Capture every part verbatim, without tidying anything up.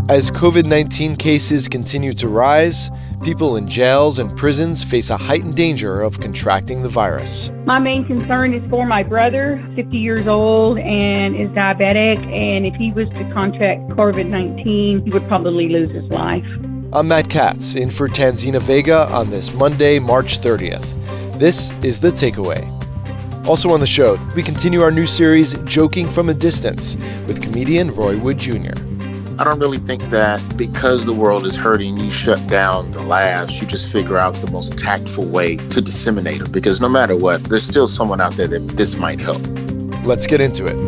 As covid nineteen cases continue to rise, people in jails and prisons face a heightened danger of contracting the virus. My main concern is for my brother, fifty years old and is diabetic, and if he was to contract covid nineteen, he would probably lose his life. I'm Matt Katz, in for Tanzina Vega on this Monday, March thirtieth. This is The Takeaway. Also on the show, we continue our new series, Joking from a Distance, with comedian Roy Wood Junior I don't really think that because the world is hurting, you shut down the laughs. You just figure out the most tactful way to disseminate them. Because no matter what, there's still someone out there that this might help. Let's get into it.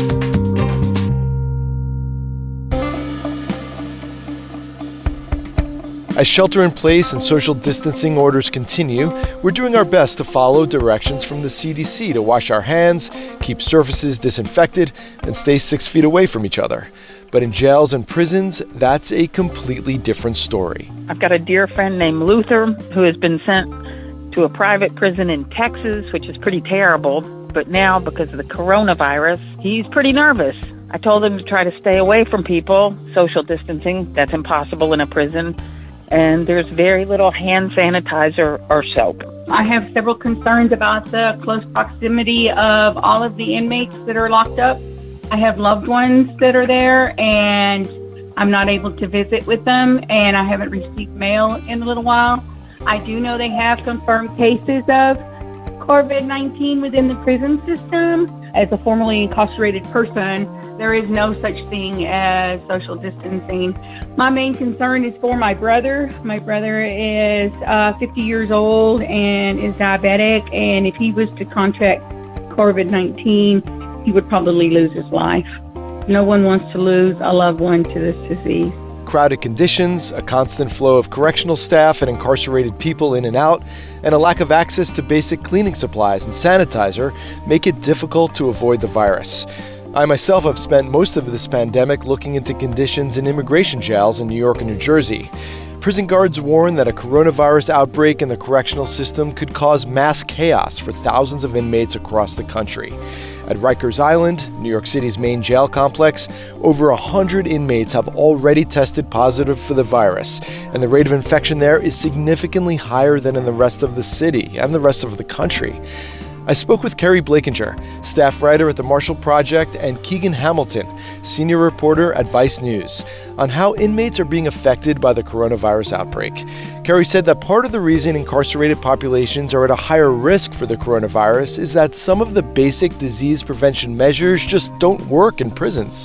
As shelter-in-place and social distancing orders continue, we're doing our best to follow directions from the C D C to wash our hands, keep surfaces disinfected, and stay six feet away from each other. But in jails and prisons, that's a completely different story. I've got a dear friend named Luther who has been sent to a private prison in Texas, which is pretty terrible. But now, because of the coronavirus, he's pretty nervous. I told him to try to stay away from people, social distancing. That's impossible in a prison. And there's very little hand sanitizer or soap. I have several concerns about the close proximity of all of the inmates that are locked up. I have loved ones that are there, and I'm not able to visit with them, and I haven't received mail in a little while. I do know they have confirmed cases of covid nineteen within the prison system. As a formerly incarcerated person, there is no such thing as social distancing. My main concern is for my brother. My brother is uh, fifty years old and is diabetic, and if he was to contract covid nineteen, he would probably lose his life. No one wants to lose a loved one to this disease. Crowded conditions, a constant flow of correctional staff and incarcerated people in and out, and a lack of access to basic cleaning supplies and sanitizer make it difficult to avoid the virus. I myself have spent most of this pandemic looking into conditions in immigration jails in New York and New Jersey. Prison guards warn that a coronavirus outbreak in the correctional system could cause mass chaos for thousands of inmates across the country. At Rikers Island, New York City's main jail complex, over one hundred inmates have already tested positive for the virus, and the rate of infection there is significantly higher than in the rest of the city and the rest of the country. I spoke with Kerry Blakinger, staff writer at the Marshall Project, and Keegan Hamilton, senior reporter at Vice News, on how inmates are being affected by the coronavirus outbreak. Kerry said that part of the reason incarcerated populations are at a higher risk for the coronavirus is that some of the basic disease prevention measures just don't work in prisons.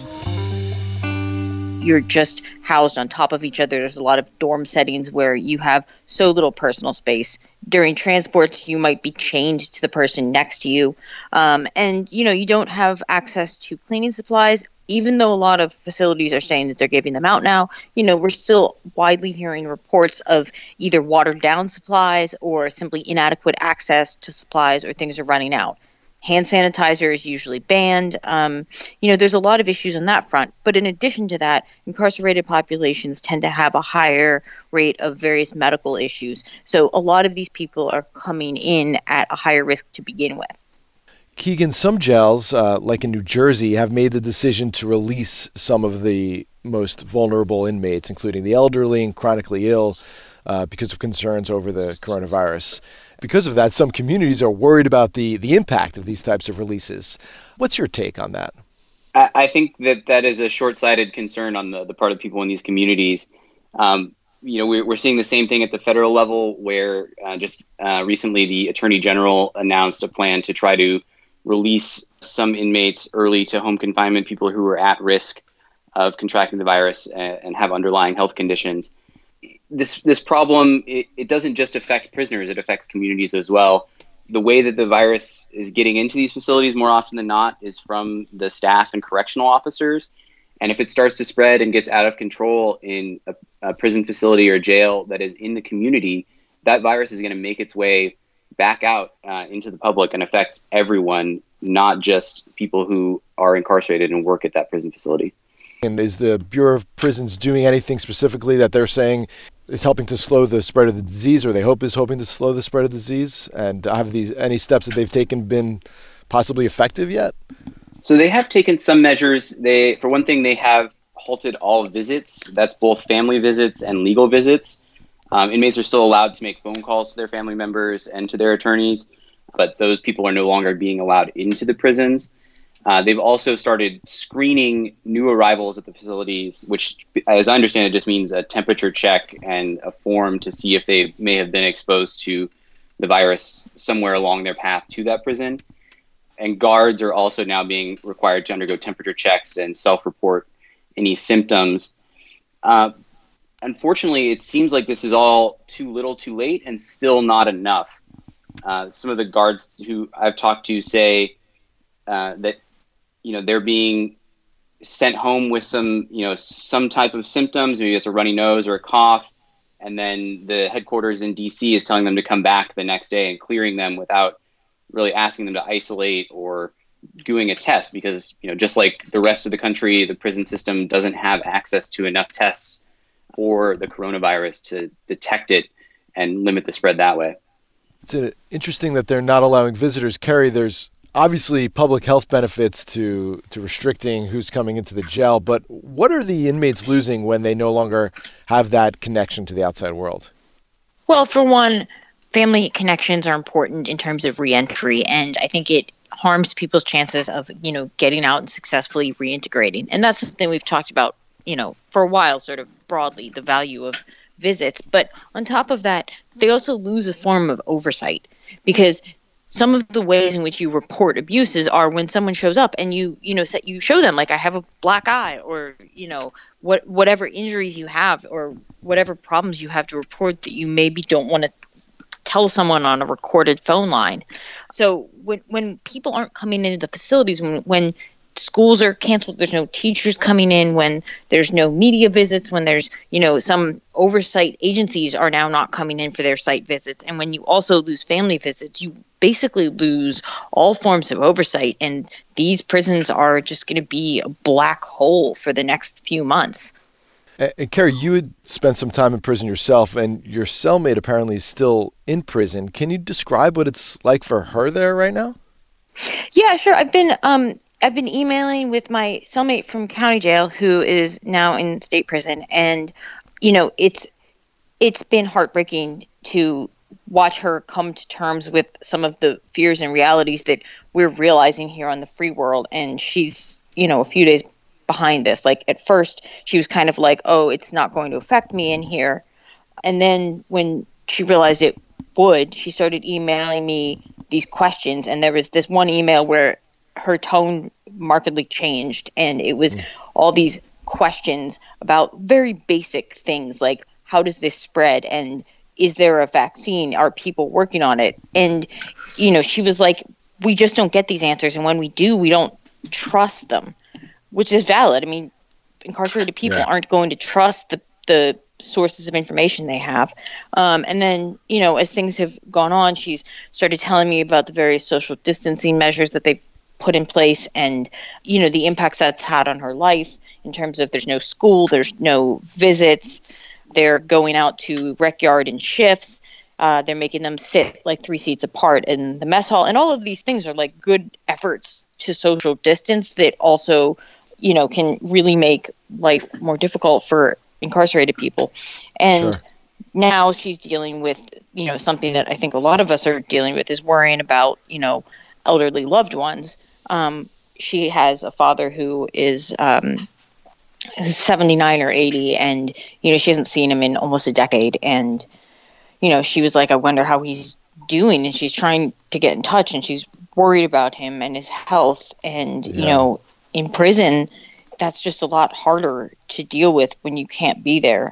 You're just housed on top of each other. There's a lot of dorm settings where you have so little personal space. During transports, you might be chained to the person next to you. Um, and, you know, you don't have access to cleaning supplies. Even though a lot of facilities are saying that they're giving them out now, you know, we're still widely hearing reports of either watered down supplies or simply inadequate access to supplies, or things are running out. Hand sanitizer is usually banned. Um, you know, there's a lot of issues on that front. But in addition to that, incarcerated populations tend to have a higher rate of various medical issues. So a lot of these people are coming in at a higher risk to begin with. Keegan, some jails, uh, like in New Jersey, have made the decision to release some of the most vulnerable inmates, including the elderly and chronically ill, uh, because of concerns over the coronavirus. Because of that, some communities are worried about the, the impact of these types of releases. What's your take on that? I, I think that that is a short-sighted concern on the, the part of people in these communities. Um, you know, we're, we're seeing the same thing at the federal level, where uh, just uh, recently the Attorney General announced a plan to try to release some inmates early to home confinement, people who are at risk of contracting the virus and, and have underlying health conditions. This this problem, it, it doesn't just affect prisoners, it affects communities as well. The way that the virus is getting into these facilities more often than not is from the staff and correctional officers. And if it starts to spread and gets out of control in a, a prison facility or jail that is in the community, that virus is going to make its way back out uh, into the public and affect everyone, not just people who are incarcerated and work at that prison facility. And is the Bureau of Prisons doing anything specifically that they're saying is helping to slow the spread of the disease, or they hope is hoping to slow the spread of the disease? And have these any steps that they've taken been possibly effective yet? So they have taken some measures. They, for one thing, they have halted all visits. That's both family visits and legal visits. Um, inmates are still allowed to make phone calls to their family members and to their attorneys, but those people are no longer being allowed into the prisons. Uh, they've also started screening new arrivals at the facilities, which, as I understand it, just means a temperature check and a form to see if they may have been exposed to the virus somewhere along their path to that prison. And guards are also now being required to undergo temperature checks and self-report any symptoms. Uh, unfortunately, it seems like this is all too little too late and still not enough. Uh, some of the guards who I've talked to say uh, that, you know, they're being sent home with some, you know, some type of symptoms, maybe it's a runny nose or a cough, and then the headquarters in D C is telling them to come back the next day and clearing them without really asking them to isolate or doing a test, because, you know, just like the rest of the country, the prison system doesn't have access to enough tests for the coronavirus to detect it and limit the spread that way. It's uh, interesting that they're not allowing visitors. Kerry, there's obviously public health benefits to, to restricting who's coming into the jail, but what are the inmates losing when they no longer have that connection to the outside world? Well, for one, family connections are important in terms of reentry, and I think it harms people's chances of, you know, getting out and successfully reintegrating. And that's something we've talked about, you know, for a while, sort of broadly, the value of visits. But on top of that, they also lose a form of oversight, because some of the ways in which you report abuses are when someone shows up and you, you know, you show them, like, I have a black eye, or, you know, what whatever injuries you have or whatever problems you have to report that you maybe don't want to tell someone on a recorded phone line. So when when people aren't coming into the facilities, when when schools are canceled, there's no teachers coming in, when there's no media visits, when there's, you know, some oversight agencies are now not coming in for their site visits. And when you also lose family visits, you basically lose all forms of oversight. And these prisons are just going to be a black hole for the next few months. And, and Kerry, you had spent some time in prison yourself, and your cellmate apparently is still in prison. Can you describe what it's like for her there right now? Yeah, sure. I've been um, I've been emailing with my cellmate from county jail, who is now in state prison, and you know, it's it's been heartbreaking to watch her come to terms with some of the fears and realities that we're realizing here on the free world. And she's, you know, a few days behind this. Like, at first, she was kind of like, "Oh, it's not going to affect me in here," and then when she realized it would, she started emailing me these questions, and there was this one email where her tone markedly changed, and it was mm. all these questions about very basic things like, how does this spread, and is there a vaccine, are people working on it? And, you know, she was like, we just don't get these answers, and when we do, we don't trust them, which is valid. I mean, incarcerated people yeah. aren't going to trust the the sources of information they have. Um, and then, you know, as things have gone on, she's started telling me about the various social distancing measures that they put in place, and, you know, the impacts that's had on her life in terms of there's no school, there's no visits, they're going out to rec yard in shifts, uh, they're making them sit like three seats apart in the mess hall. And all of these things are like good efforts to social distance that also, you know, can really make life more difficult for incarcerated people. And sure. now she's dealing with, you know, something that I think a lot of us are dealing with, is worrying about, you know, elderly loved ones. Um, she has a father who is um, seventy-nine or eighty, and, you know, she hasn't seen him in almost a decade. And, you know, she was like, I wonder how he's doing. And she's trying to get in touch, and she's worried about him and his health. And, yeah. you know, in prison, that's just a lot harder to deal with when you can't be there.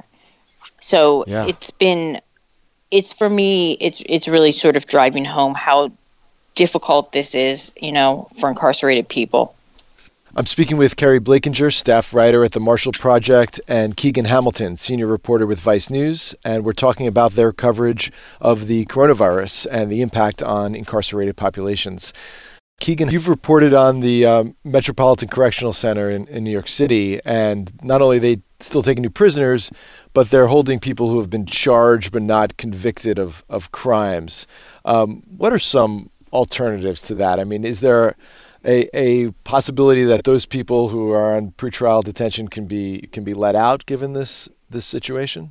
So yeah. it's been, it's for me, it's it's really sort of driving home how difficult this is, you know, for incarcerated people. I'm speaking with Kerry Blakinger, staff writer at the Marshall Project, and Keegan Hamilton, senior reporter with Vice News, and we're talking about their coverage of the coronavirus and the impact on incarcerated populations. Keegan, you've reported on the um, Metropolitan Correctional Center in, in New York City, and not only are they still taking new prisoners, but they're holding people who have been charged but not convicted of, of crimes. Um, what are some alternatives to that? I mean, is there a, a possibility that those people who are on pretrial detention can be can be let out given this this situation?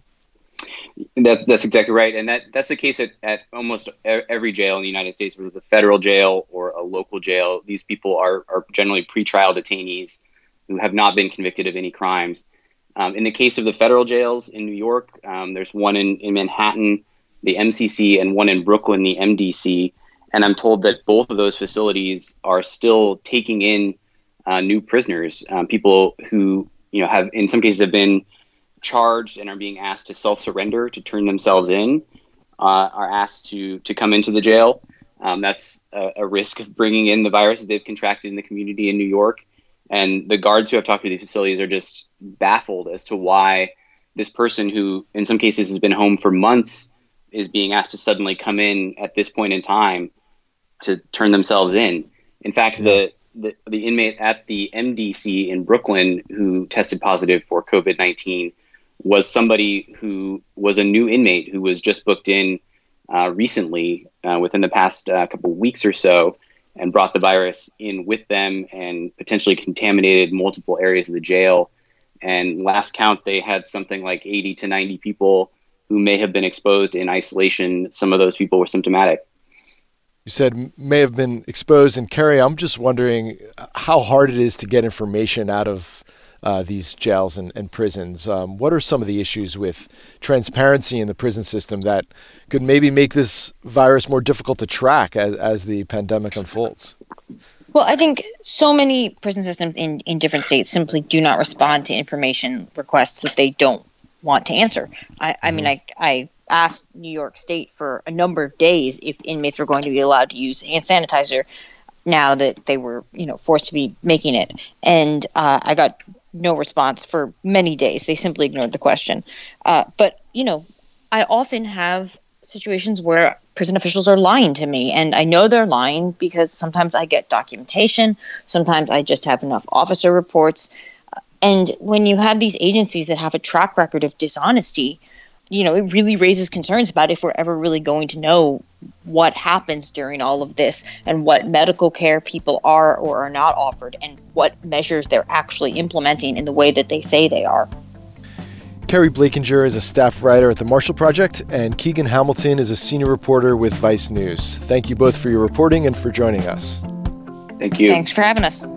That, that's exactly right. And that, that's the case at, at almost every jail in the United States, whether it's a federal jail or a local jail. These people are, are generally pretrial detainees who have not been convicted of any crimes. Um, in the case of the federal jails in New York, um, there's one in, in Manhattan, the M C C, and one in Brooklyn, the M D C. And I'm told that both of those facilities are still taking in uh, new prisoners, um, people who, you know, have in some cases have been charged and are being asked to self-surrender to turn themselves in, uh, are asked to to come into the jail. Um, that's a, a risk of bringing in the virus that they've contracted in the community in New York. And the guards who have talked to these facilities are just baffled as to why this person who in some cases has been home for months is being asked to suddenly come in at this point in time to turn themselves in. In fact, the, the, the inmate at the M D C in Brooklyn who tested positive for COVID nineteen was somebody who was a new inmate who was just booked in uh, recently uh, within the past uh, couple of weeks or so, and brought the virus in with them and potentially contaminated multiple areas of the jail. And last count, they had something like eighty to ninety people who may have been exposed in isolation. Some of those people were symptomatic. You said may have been exposed. And Carrie, I'm just wondering how hard it is to get information out of uh, these jails and, and prisons. Um, what are some of the issues with transparency in the prison system that could maybe make this virus more difficult to track as, as the pandemic unfolds? Well, I think so many prison systems in, in different states simply do not respond to information requests that they don't want to answer. I, I mean, I, I asked New York State for a number of days if inmates were going to be allowed to use hand sanitizer now that they were, you know, forced to be making it. And uh, I got no response for many days. They simply ignored the question. Uh, but, you know, I often have situations where prison officials are lying to me, and I know they're lying because sometimes I get documentation, sometimes I just have enough officer reports. And when you have these agencies that have a track record of dishonesty, you know, it really raises concerns about if we're ever really going to know what happens during all of this and what medical care people are or are not offered and what measures they're actually implementing in the way that they say they are. Carrie Blakinger is a staff writer at the Marshall Project, and Keegan Hamilton is a senior reporter with Vice News. Thank you both for your reporting and for joining us. Thank you. Thanks for having us.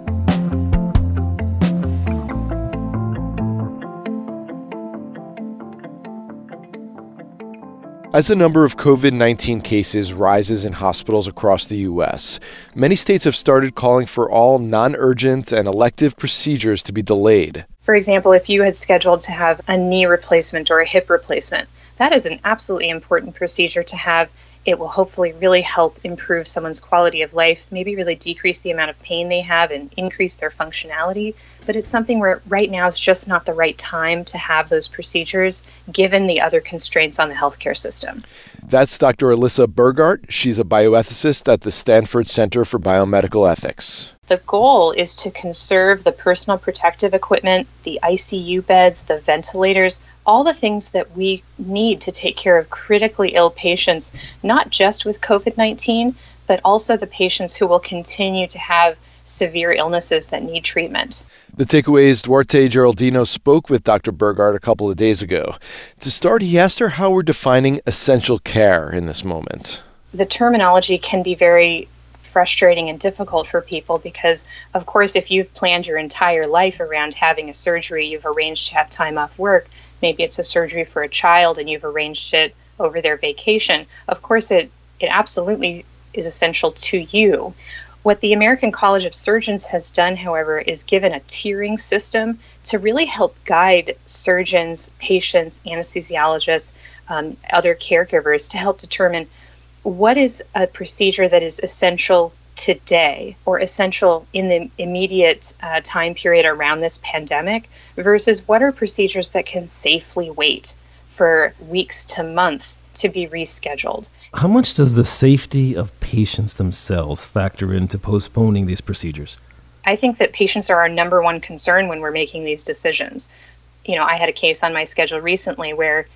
As the number of COVID nineteen cases rises in hospitals across the U S, many states have started calling for all non-urgent and elective procedures to be delayed. For example, if you had scheduled to have a knee replacement or a hip replacement, that is an absolutely important procedure to have. It will hopefully really help improve someone's quality of life, maybe really decrease the amount of pain they have and increase their functionality. But it's something where right now is just not the right time to have those procedures, given the other constraints on the healthcare system. That's Doctor Alyssa Burgart. She's a bioethicist at the Stanford Center for Biomedical Ethics. The goal is to conserve the personal protective equipment, the I C U beds, the ventilators, all the things that we need to take care of critically ill patients, not just with COVID nineteen, but also the patients who will continue to have severe illnesses that need treatment. The takeaway is Duarte Geraldino spoke with Doctor Burgart a couple of days ago. To start, he asked her how we're defining essential care in this moment. The terminology can be very frustrating and difficult for people because, of course, if you've planned your entire life around having a surgery, you've arranged to have time off work, maybe it's a surgery for a child and you've arranged it over their vacation, of course it, it absolutely is essential to you. What the American College of Surgeons has done, however, is given a tiering system to really help guide surgeons, patients, anesthesiologists, um, other caregivers to help determine what is a procedure that is essential today or essential in the immediate uh, time period around this pandemic versus what are procedures that can safely wait for weeks to months to be rescheduled. How much does the safety of patients themselves factor into postponing these procedures? I think that patients are our number one concern when we're making these decisions. You know, I had a case on my schedule recently where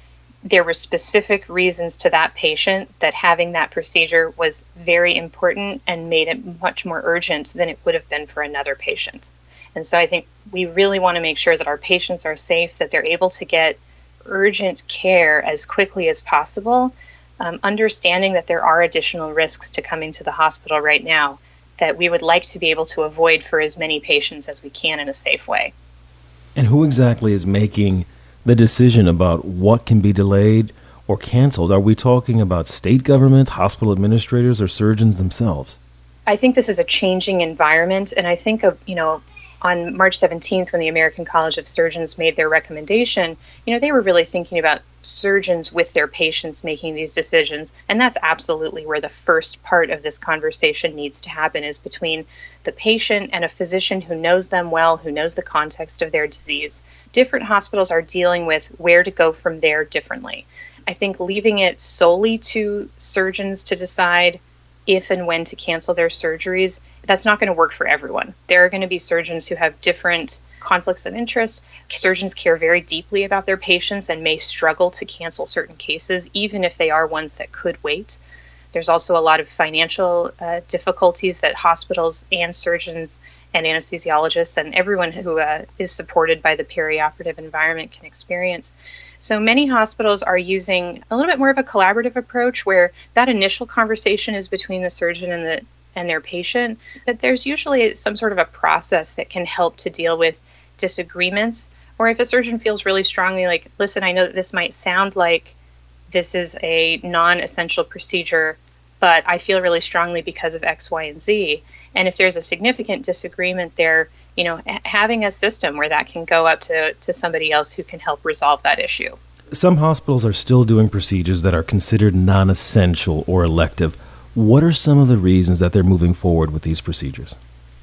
there were specific reasons to that patient that having that procedure was very important and made it much more urgent than it would have been for another patient. And so I think we really want to make sure that our patients are safe, that they're able to get urgent care as quickly as possible, um, understanding that there are additional risks to coming to the hospital right now that we would like to be able to avoid for as many patients as we can in a safe way. And who exactly is making the decision about what can be delayed or canceled? Are we talking about state government, hospital administrators, or surgeons themselves? I think this is a changing environment, and I think of, you know, on March seventeenth, when the American College of Surgeons made their recommendation, you know, they were really thinking about surgeons with their patients making these decisions. And that's absolutely where the first part of this conversation needs to happen, is between the patient and a physician who knows them well, who knows the context of their disease. Different hospitals are dealing with where to go from there differently. I think leaving it solely to surgeons to decide if and when to cancel their surgeries, that's not going to work for everyone. There are going to be surgeons who have different conflicts of interest. Surgeons care very deeply about their patients and may struggle to cancel certain cases, even if they are ones that could wait. There's also a lot of financial uh, difficulties that hospitals and surgeons and anesthesiologists and everyone who uh, is supported by the perioperative environment can experience. So many hospitals are using a little bit more of a collaborative approach, where that initial conversation is between the surgeon and the and their patient, but there's usually some sort of a process that can help to deal with disagreements. Or if a surgeon feels really strongly like, listen, I know that this might sound like this is a non-essential procedure, but I feel really strongly because of X, Y, and Z. And if there's a significant disagreement there, you know, having a system where that can go up to, to somebody else who can help resolve that issue. Some hospitals are still doing procedures that are considered non-essential or elective. What are some of the reasons that they're moving forward with these procedures?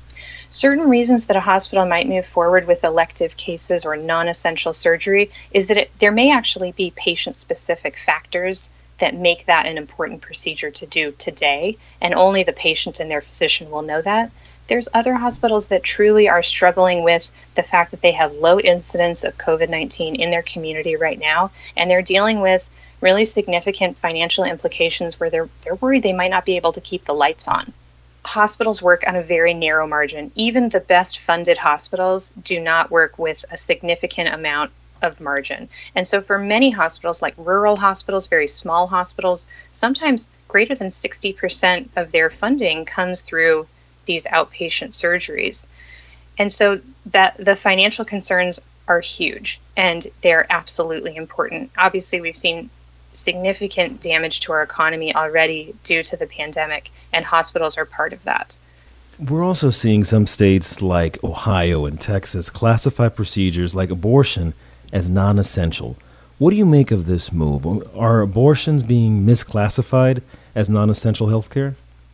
Certain reasons that a hospital might move forward with elective cases or non-essential surgery is that it, there may actually be patient-specific factors that make that an important procedure to do today, and only the patient and their physician will know that. There's other hospitals that truly are struggling with the fact that they have low incidence of COVID nineteen in their community right now, and they're dealing with really significant financial implications where they're they're worried they might not be able to keep the lights on. Hospitals work on a very narrow margin. Even the best funded hospitals do not work with a significant amount of margin. And so for many hospitals, like rural hospitals, very small hospitals, sometimes greater than sixty percent of their funding comes through these outpatient surgeries. And so that the financial concerns are huge, and they're absolutely important. Obviously, we've seen significant damage to our economy already due to the pandemic, and hospitals are part of that. We're also seeing some states like Ohio and Texas classify procedures like abortion as non-essential. What do you make of this move? Are abortions being misclassified as non-essential healthcare?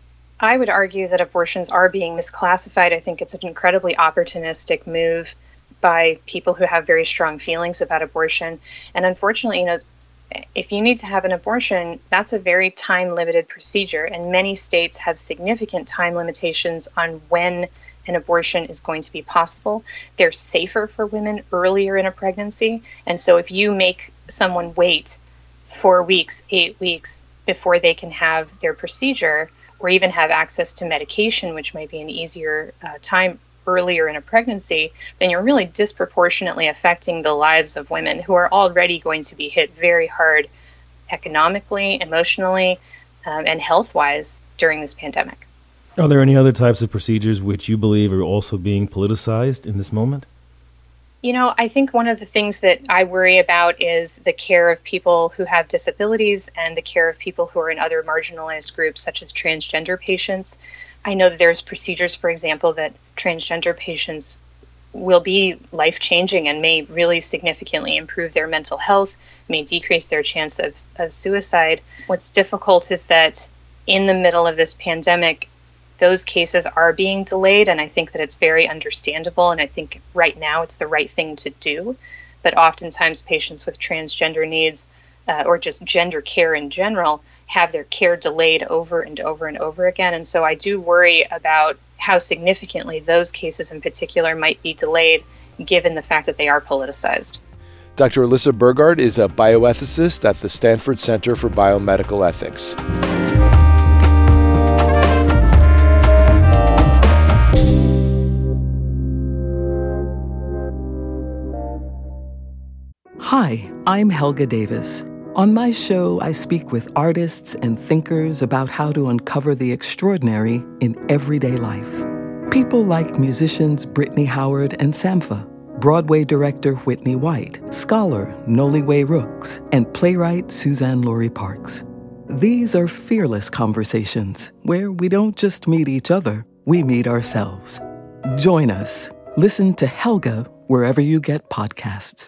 I would argue that abortions are being misclassified. I think it's an incredibly opportunistic move by people who have very strong feelings about abortion. And unfortunately, you know, if you need to have an abortion, that's a very time-limited procedure, and many states have significant time limitations on when an abortion is going to be possible. They're safer for women earlier in a pregnancy, and so if you make someone wait four weeks, eight weeks before they can have their procedure, or even have access to medication, which might be an easier uh, time earlier in a pregnancy, then you're really disproportionately affecting the lives of women who are already going to be hit very hard economically, emotionally, um, and health-wise during this pandemic. Are there any other types of procedures which you believe are also being politicized in this moment? You know, I think one of the things that I worry about is the care of people who have disabilities and the care of people who are in other marginalized groups, such as transgender patients. I know that there's procedures, for example, that transgender patients will be life-changing and may really significantly improve their mental health, may decrease their chance of, of suicide. What's difficult is that in the middle of this pandemic, those cases are being delayed, and I think that it's very understandable, and I think right now it's the right thing to do. But oftentimes patients with transgender needs uh, or just gender care in general have their care delayed over and over and over again. And so I do worry about how significantly those cases in particular might be delayed given the fact that they are politicized. Doctor Alyssa Burgard is a bioethicist at the Stanford Center for Biomedical Ethics. Hi, I'm Helga Davis. On my show, I speak with artists and thinkers about how to uncover the extraordinary in everyday life. People like musicians Brittany Howard and Sampha, Broadway director Whitney White, scholar Noliwe Rooks, and playwright Suzanne Laurie Parks. These are fearless conversations where we don't just meet each other, we meet ourselves. Join us. Listen to Helga wherever you get podcasts.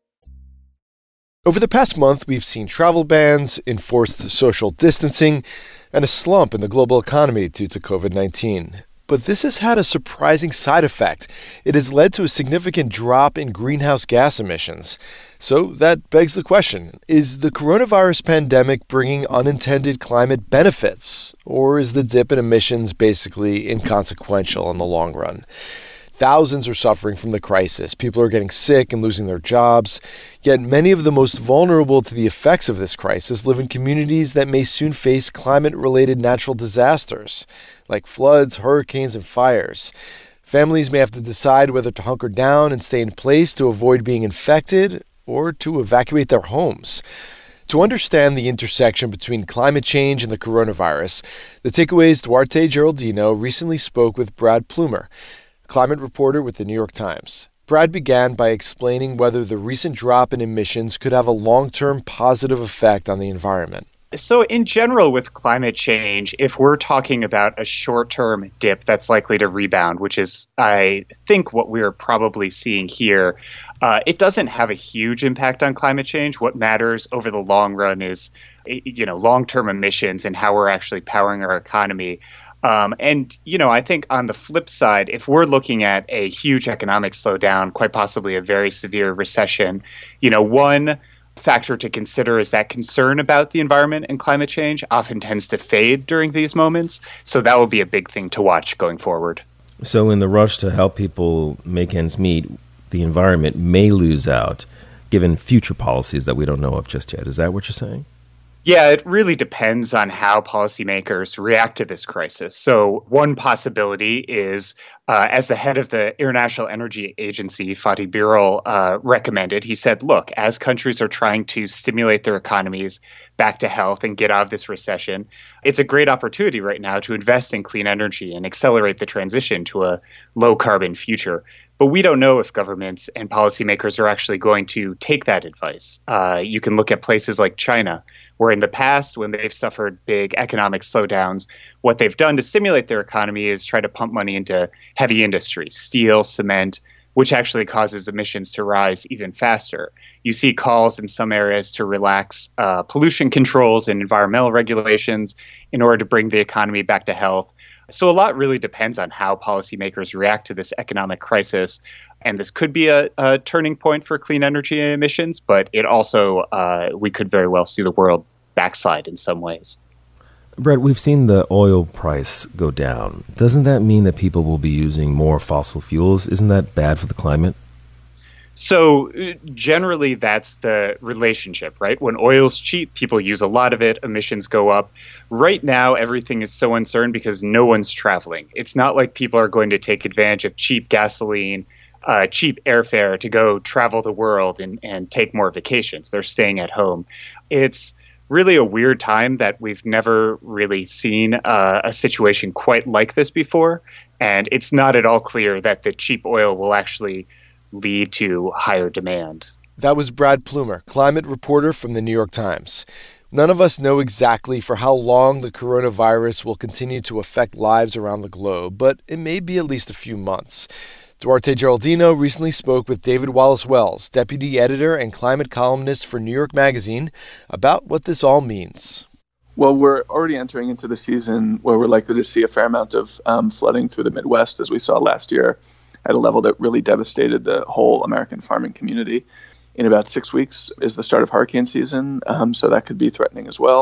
Over the past month, we've seen travel bans, enforced social distancing, and a slump in the global economy due to covid nineteen. But this has had a surprising side effect. It has led to a significant drop in greenhouse gas emissions. So that begs the question, is the coronavirus pandemic bringing unintended climate benefits? Or is the dip in emissions basically inconsequential in the long run? Thousands are suffering from the crisis. People are getting sick and losing their jobs. Yet many of the most vulnerable to the effects of this crisis live in communities that may soon face climate-related natural disasters, like floods, hurricanes, and fires. Families may have to decide whether to hunker down and stay in place to avoid being infected or to evacuate their homes. To understand the intersection between climate change and the coronavirus, the Takeaway's Duarte Geraldino recently spoke with Brad Plumer, climate reporter with the New York Times. Brad began by explaining whether the recent drop in emissions could have a long-term positive effect on the environment. So in general with climate change, if we're talking about a short-term dip that's likely to rebound, which is, I think, what we're probably seeing here, uh, it doesn't have a huge impact on climate change. What matters over the long run is, you know, long-term emissions and how we're actually powering our economy. Um, and, you know, I think on the flip side, if we're looking at a huge economic slowdown, quite possibly a very severe recession, you know, one factor to consider is that concern about the environment and climate change often tends to fade during these moments. So that will be a big thing to watch going forward. So in the rush to help people make ends meet, the environment may lose out given future policies that we don't know of just yet. Is that what you're saying? Yeah, it really depends on how policymakers react to this crisis. So one possibility is, uh, as the head of the International Energy Agency, Fatih Birol, uh, recommended, he said, look, as countries are trying to stimulate their economies back to health and get out of this recession, it's a great opportunity right now to invest in clean energy and accelerate the transition to a low-carbon future. But we don't know if governments and policymakers are actually going to take that advice. Uh, you can look at places like China, where in the past, when they've suffered big economic slowdowns, what they've done to stimulate their economy is try to pump money into heavy industry, steel, cement, which actually causes emissions to rise even faster. You see calls in some areas to relax uh, pollution controls and environmental regulations in order to bring the economy back to health. So a lot really depends on how policymakers react to this economic crisis. And this could be a, a turning point for clean energy emissions, but it also, uh, we could very well see the world backslide in some ways. Brett, we've seen the oil price go down. Doesn't that mean that people will be using more fossil fuels? Isn't that bad for the climate? So generally, that's the relationship, right? When oil's cheap, people use a lot of it, emissions go up. Right now, everything is so uncertain because no one's traveling. It's not like people are going to take advantage of cheap gasoline, uh, cheap airfare to go travel the world and, and take more vacations. They're staying at home. It's really a weird time that we've never really seen uh, a situation quite like this before. And it's not at all clear that the cheap oil will actually lead to higher demand. That was Brad Plumer, climate reporter from the New York Times. None of us know exactly for how long the coronavirus will continue to affect lives around the globe, but it may be at least a few months. Duarte Geraldino recently spoke with David Wallace Wells, deputy editor and climate columnist for New York Magazine, about what this all means. Well, we're already entering into the season where we're likely to see a fair amount of um, flooding through the Midwest, as we saw last year, at a level that really devastated the whole American farming community. In about six weeks is the start of hurricane season, um, so that could be threatening as well.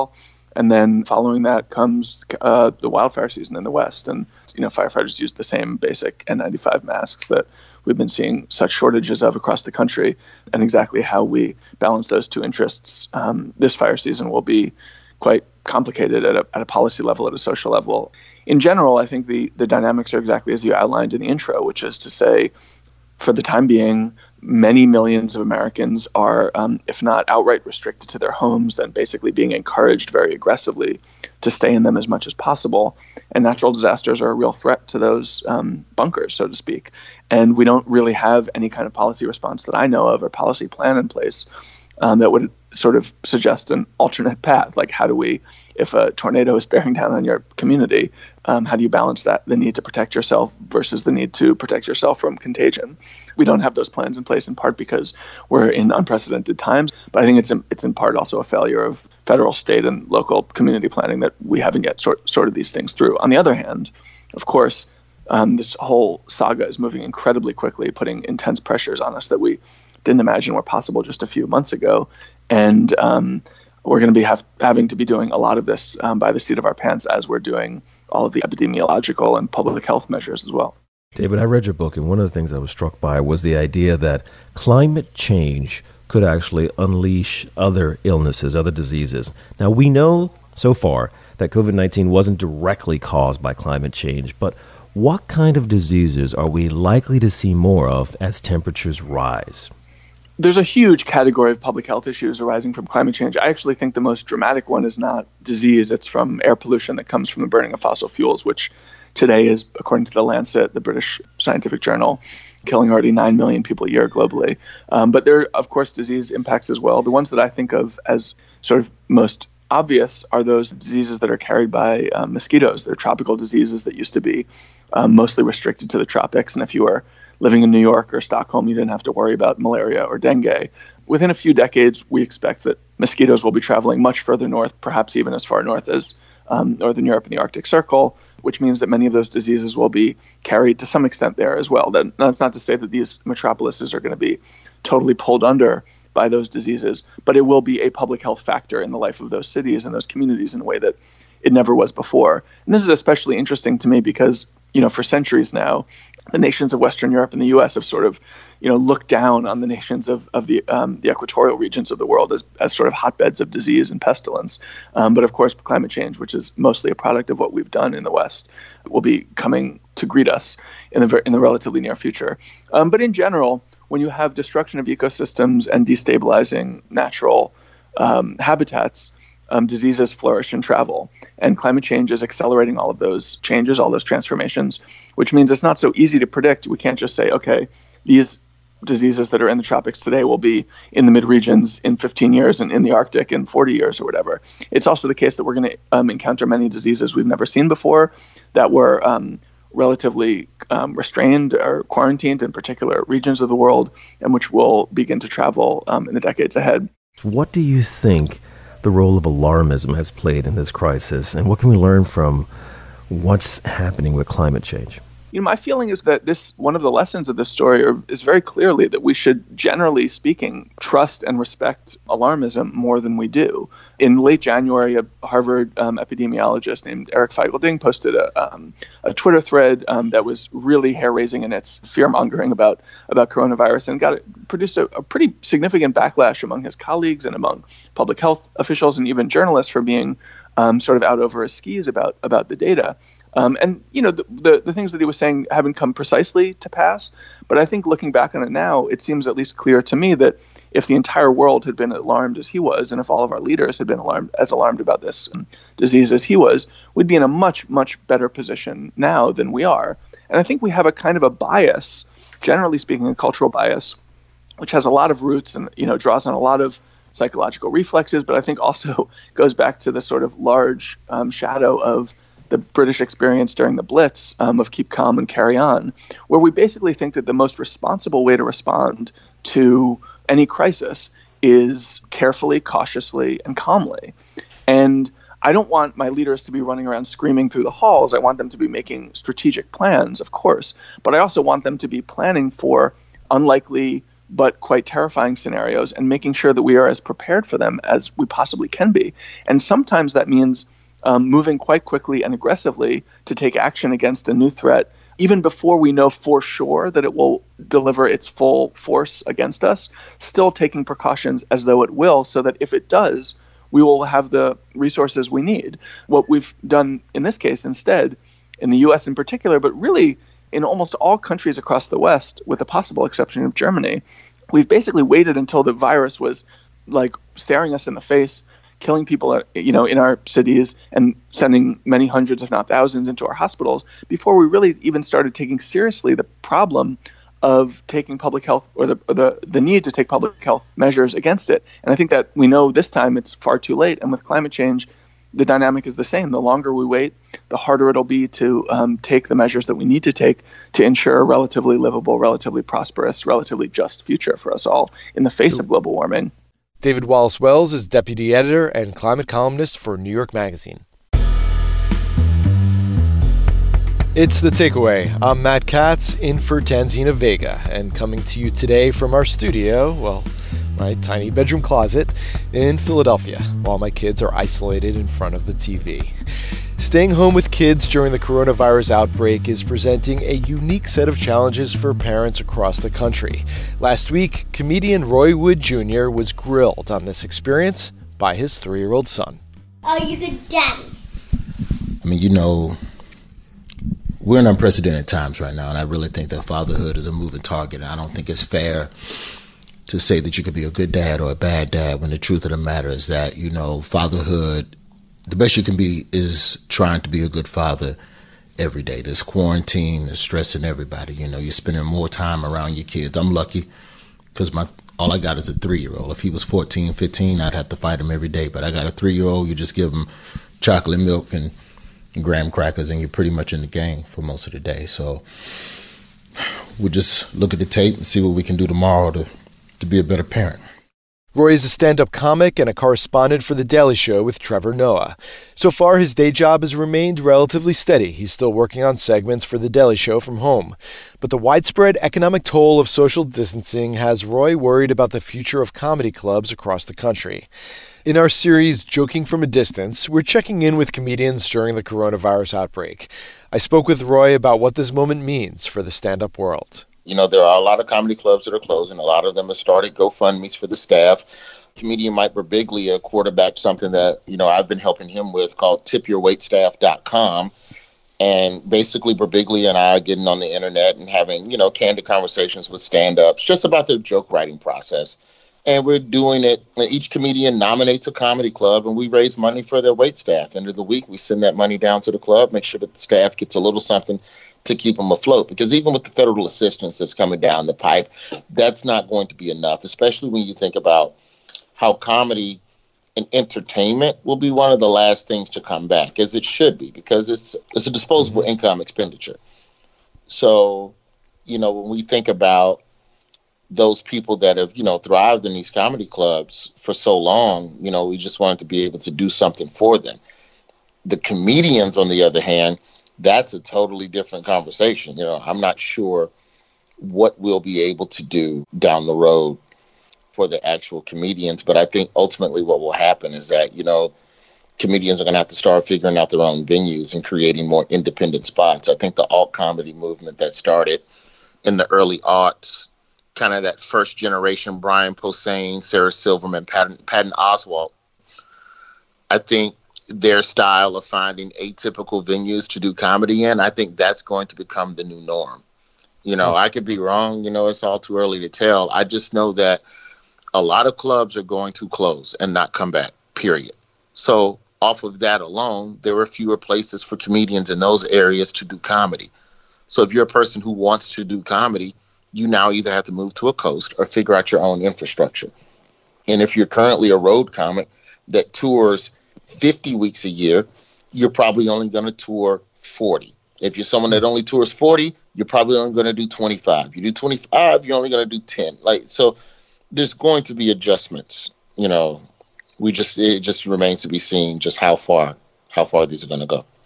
And then following that comes uh, the wildfire season in the West. And, you know, firefighters use the same basic N ninety-five masks that we've been seeing such shortages of across the country. And exactly how we balance those two interests um, this fire season will be quite complicated at a, at a policy level, at a social level. In general, I think the, the dynamics are exactly as you outlined in the intro, which is to say, for the time being, many millions of Americans are, um, if not outright restricted to their homes, then basically being encouraged very aggressively to stay in them as much as possible. And natural disasters are a real threat to those um, bunkers, so to speak. And we don't really have any kind of policy response that I know of or policy plan in place um, that would sort of suggest an alternate path. Like, how do we, if a tornado is bearing down on your community, um, how do you balance that, the need to protect yourself versus the need to protect yourself from contagion? We don't have those plans in place, in part because we're in unprecedented times. But I think it's in, it's in part also a failure of federal, state, and local community planning that we haven't yet sort, sorted these things through. On the other hand, of course, um, this whole saga is moving incredibly quickly, putting intense pressures on us that we didn't imagine were possible just a few months ago. And um, we're going to be have, having to be doing a lot of this um, by the seat of our pants as we're doing all of the epidemiological and public health measures as well. David, I read your book, and one of the things I was struck by was the idea that climate change could actually unleash other illnesses, other diseases. Now, we know so far that COVID nineteen wasn't directly caused by climate change, but what kind of diseases are we likely to see more of as temperatures rise? There's a huge category of public health issues arising from climate change. I actually think the most dramatic one is not disease. It's from air pollution that comes from the burning of fossil fuels, which today is, according to The Lancet, the British scientific journal, killing already nine million people a year globally. Um, but there are, of course, disease impacts as well. The ones that I think of as sort of most obvious are those diseases that are carried by um, mosquitoes. They're tropical diseases that used to be um, mostly restricted to the tropics. And if you were living in New York or Stockholm, you didn't have to worry about malaria or dengue. Within a few decades, we expect that mosquitoes will be traveling much further north, perhaps even as far north as um, Northern Europe and the Arctic Circle, which means that many of those diseases will be carried to some extent there as well. That, that's not to say that these metropolises are going to be totally pulled under by those diseases, but it will be a public health factor in the life of those cities and those communities in a way that it never was before. And this is especially interesting to me because, you know, for centuries now, the nations of Western Europe and the U S have sort of, you know, looked down on the nations of, of the um, the equatorial regions of the world as, as sort of hotbeds of disease and pestilence. Um, but of course, climate change, which is mostly a product of what we've done in the West, will be coming to greet us in the in the relatively near future. Um, but in general, when you have destruction of ecosystems and destabilizing natural um, habitats, Um, diseases flourish and travel. And climate change is accelerating all of those changes, all those transformations, which means it's not so easy to predict. We can't just say, okay, these diseases that are in the tropics today will be in the mid-regions in fifteen years and in the Arctic in forty years or whatever. It's also the case that we're going to um, encounter many diseases we've never seen before that were um, relatively um, restrained or quarantined in particular regions of the world, and which will begin to travel um, in the decades ahead. What do you think the role of alarmism has played in this crisis, and what can we learn from what's happening with climate change? You know, my feeling is that this one of the lessons of this story are, is very clearly that we should, generally speaking, trust and respect alarmism more than we do. In late January, a Harvard um, epidemiologist named Eric Feigl-Ding posted a, um, a Twitter thread um, that was really hair-raising in its fear-mongering about, about coronavirus, and got produced a, a pretty significant backlash among his colleagues and among public health officials and even journalists for being um, sort of out over his skis about, about the data. Um, and, you know, the, the the things that he was saying haven't come precisely to pass. But I think looking back on it now, it seems at least clear to me that if the entire world had been alarmed as he was, and if all of our leaders had been alarmed as alarmed about this disease as he was, we'd be in a much, much better position now than we are. And I think we have a kind of a bias, generally speaking, a cultural bias, which has a lot of roots and, you know, draws on a lot of psychological reflexes, but I think also goes back to the sort of large um, shadow of the British experience during the Blitz um, of keep calm and carry on, where we basically think that the most responsible way to respond to any crisis is carefully, cautiously, and calmly. And I don't want my leaders to be running around screaming through the halls. I want them to be making strategic plans, of course, but I also want them to be planning for unlikely but quite terrifying scenarios, and making sure that we are as prepared for them as we possibly can be. And sometimes that means um, moving quite quickly and aggressively to take action against a new threat, even before we know for sure that it will deliver its full force against us, still taking precautions as though it will, so that if it does, we will have the resources we need. What we've done in this case instead, in the U S in particular, but really in almost all countries across the West, with the possible exception of Germany, we've basically waited until the virus was like staring us in the face, killing people, you know, in our cities and sending many hundreds, if not thousands, into our hospitals before we really even started taking seriously the problem of taking public health or the, or the the need to take public health measures against it. And I think that we know this time it's far too late. And with climate change, the dynamic is the same. The longer we wait, the harder it'll be to um, take the measures that we need to take to ensure a relatively livable, relatively prosperous, relatively just future for us all in the face so, of global warming. David Wallace Wells is deputy editor and climate columnist for New York Magazine. It's The Takeaway. I'm Matt Katz, in for Tanzina Vega, and coming to you today from our studio, well, my tiny bedroom closet in Philadelphia, while my kids are isolated in front of the T V. Staying home with kids during the coronavirus outbreak is presenting a unique set of challenges for parents across the country. Last week, comedian Roy Wood Junior was grilled on this experience by his three-year-old son. Are you good daddy? I mean, you know, we're in unprecedented times right now, and I really think that fatherhood is a moving target. I don't think it's fair to say that you could be a good dad or a bad dad when the truth of the matter is that, you know, fatherhood, the best you can be is trying to be a good father every day. This quarantine is stressing everybody. You know, you're spending more time around your kids. I'm lucky because my all I got is a three-year-old. If he was fourteen, fifteen, I'd have to fight him every day. But I got a three-year-old. You just give him chocolate milk and graham crackers, and you're pretty much in the game for most of the day. So we'll just look at the tape and see what we can do tomorrow to, to be a better parent. Roy is a stand-up comic and a correspondent for The Daily Show with Trevor Noah. So far, his day job has remained relatively steady. He's still working on segments for The Daily Show from home. But the widespread economic toll of social distancing has Roy worried about the future of comedy clubs across the country. In our series, Joking from a Distance, we're checking in with comedians during the coronavirus outbreak. I spoke with Roy about what this moment means for the stand-up world. You know, there are a lot of comedy clubs that are closing. A lot of them have started GoFundMes for the staff. Comedian Mike Birbiglia quarterbacked something that, you know, I've been helping him with called tip your wait staff dot com. And basically, Birbiglia and I are getting on the internet and having, you know, candid conversations with stand-ups just about their joke writing process. And we're doing it. Each comedian nominates a comedy club, and we raise money for their wait staff. End of the week, we send that money down to the club, make sure that the staff gets a little something to keep them afloat. Because even with the federal assistance that's coming down the pipe, that's not going to be enough, especially when you think about how comedy and entertainment will be one of the last things to come back, as it should be, because it's it's a disposable income expenditure. So, you know, when we think about those people that have, you know, thrived in these comedy clubs for so long, you know, we just wanted to be able to do something for them. The comedians, on the other hand, that's a totally different conversation. You know, I'm not sure what we'll be able to do down the road for the actual comedians, but I think ultimately what will happen is that, you know, comedians are going to have to start figuring out their own venues and creating more independent spots. I think the alt comedy movement that started in the early aughts, kind of that first generation, Brian Posehn, Sarah Silverman, Patton, Patton Oswalt, I think their style of finding atypical venues to do comedy in, I think that's going to become the new norm. You know, I could be wrong. You know, it's all too early to tell. I just know that a lot of clubs are going to close and not come back, period. So off of that alone, there are fewer places for comedians in those areas to do comedy. So if you're a person who wants to do comedy, you now either have to move to a coast or figure out your own infrastructure. And if you're currently a road comic that tours fifty weeks a year, you're probably only going to tour forty. If you're someone that only tours forty, you're probably only going to do twenty-five. You do twenty-five, you're only going to do ten. Like, so there's going to be adjustments. You know, we just, it just remains to be seen just how far, how far these are going to go.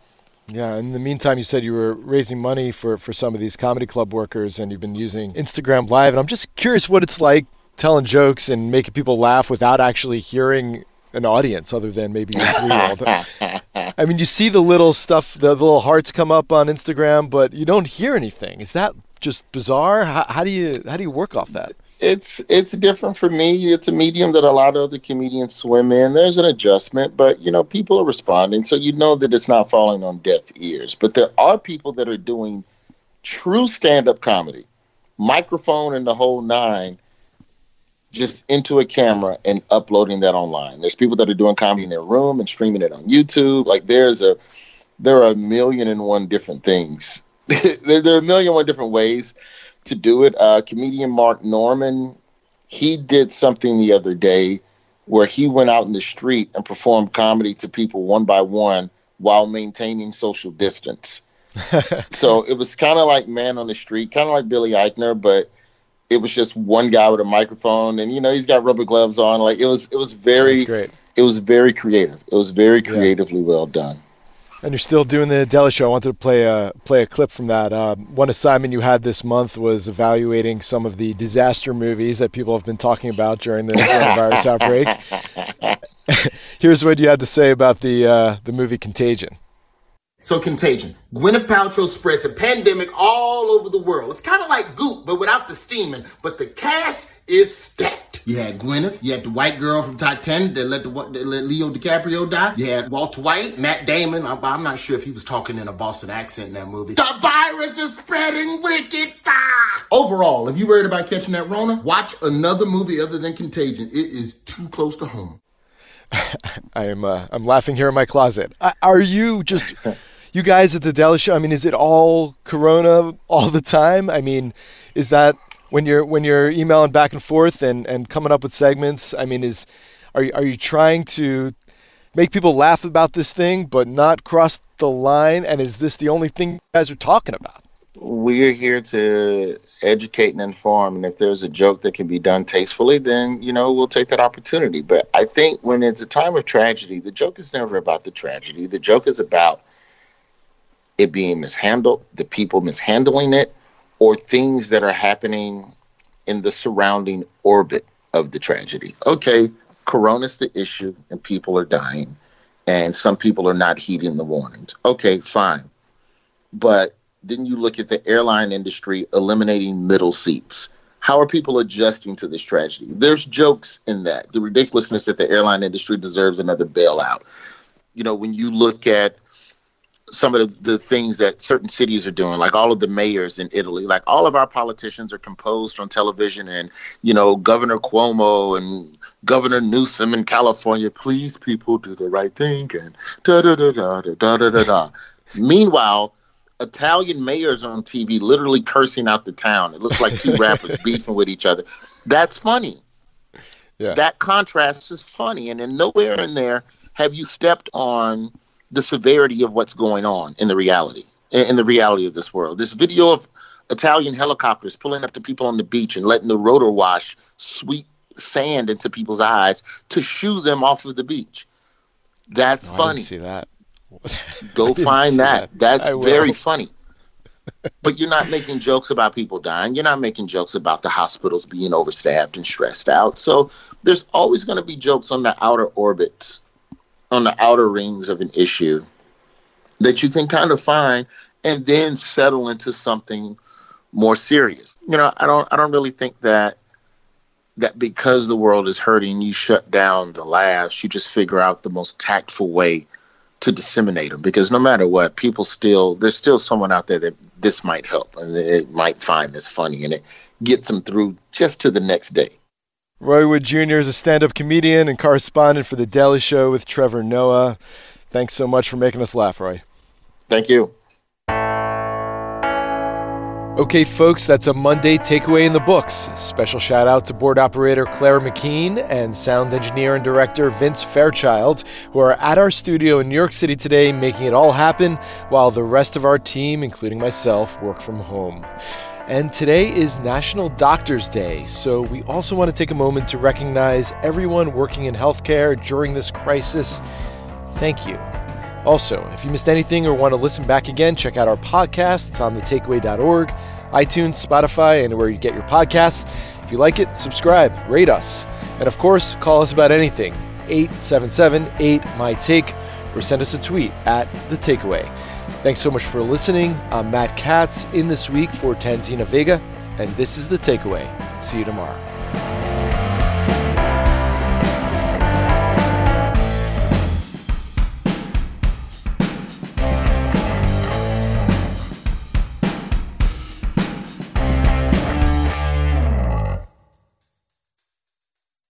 Yeah, in the meantime, you said you were raising money for, for some of these comedy club workers, and you've been using Instagram Live. And I'm just curious what it's like telling jokes and making people laugh without actually hearing an audience other than maybe your three-year-old. I mean, you see the little stuff, the, the little hearts come up on Instagram, but you don't hear anything. Is that just bizarre? How, how do you how do you work off that? It's it's different for me. It's a medium that a lot of other comedians swim in. There's an adjustment, but, you know, people are responding. So you know that it's not falling on deaf ears. But there are people that are doing true stand-up comedy, microphone and the whole nine, just into a camera and uploading that online. There's people that are doing comedy in their room and streaming it on YouTube. Like there's a, there are a million and one different things. there, there are a million and one different ways to do it. Uh, comedian Mark Norman, he did something the other day where he went out in the street and performed comedy to people one by one while maintaining social distance. So it was kind of like Man on the Street, kind of like Billy Eichner, but it was just one guy with a microphone, and you know he's got rubber gloves on. Like it was, it was very, it was very creative. It was very creatively yeah. well done. And you're still doing the Daily Show. I wanted to play a play a clip from that. Um, one assignment you had this month was evaluating some of the disaster movies that people have been talking about during the coronavirus outbreak. Here's what you had to say about the uh, the movie Contagion. So Contagion. Gwyneth Paltrow spreads a pandemic all over the world. It's kind of like Goop, but without the steaming. But the cast is stacked. You had Gwyneth. You had the white girl from Titanic that let, the, that let Leo DiCaprio die. You had Walter White, Matt Damon. I'm, I'm not sure if he was talking in a Boston accent in that movie. The virus is spreading wicked. Ah! Overall, if you're worried about catching that Rona, watch another movie other than Contagion. It is too close to home. I am uh, I'm laughing here in my closet. I, are you just... You guys at the Daily Show, I mean, is it all Corona all the time? I mean, is that when you're when you're emailing back and forth and, and coming up with segments? I mean, is are you, are you trying to make people laugh about this thing but not cross the line? And is this the only thing you guys are talking about? We're here to educate and inform. And if there's a joke that can be done tastefully, then, you know, we'll take that opportunity. But I think when it's a time of tragedy, the joke is never about the tragedy. The joke is about it being mishandled, the people mishandling it, or things that are happening in the surrounding orbit of the tragedy. Okay, Corona's the issue and people are dying and some people are not heeding the warnings. Okay, fine. But then you look at the airline industry eliminating middle seats. How are people adjusting to this tragedy? There's jokes in that. The ridiculousness that the airline industry deserves another bailout. You know, when you look at some of the, the things that certain cities are doing, like all of the mayors in Italy, like all of our politicians are composed on television, and, you know, Governor Cuomo and Governor Newsom in California, please people do the right thing, and da da da da da da da da. Meanwhile, Italian mayors on T V literally cursing out the town. It looks like two rappers beefing with each other. That's funny. Yeah. That contrast is funny, and then nowhere in there have you stepped on the severity of what's going on in the reality, in the reality of this world. This video of Italian helicopters pulling up to people on the beach and letting the rotor wash sweep sand into people's eyes to shoo them off of the beach. That's oh, funny. I didn't see that. Go find that. that. That's very funny. But you're not making jokes about people dying. You're not making jokes about the hospitals being overstaffed and stressed out. So there's always going to be jokes on the outer orbits, on the outer rings of an issue that you can kind of find and then settle into something more serious. You know, I don't I don't really think that that because the world is hurting, you shut down the laughs. You just figure out the most tactful way to disseminate them, because no matter what, people still, there's still someone out there that this might help and it might find this funny and it gets them through just to the next day. Roy Wood Junior is a stand-up comedian and correspondent for The Daily Show with Trevor Noah. Thanks so much for making us laugh, Roy. Thank you. Okay, folks, that's a Monday takeaway in the books. Special shout out to board operator Claire McKean and sound engineer and director Vince Fairchild, who are at our studio in New York City today making it all happen while the rest of our team, including myself, work from home. And today is National Doctors Day, so we also want to take a moment to recognize everyone working in healthcare during this crisis. Thank you. Also, if you missed anything or want to listen back again, check out our podcast. It's on the takeaway dot org, iTunes, Spotify, and where you get your podcasts. If you like it, subscribe, rate us, and of course, call us about anything, eight seven seven eight, M Y T A K E, or send us a tweet at The Takeaway. Thanks so much for listening. I'm Matt Katz in this week for Tanzina Vega, and this is The Takeaway. See you tomorrow.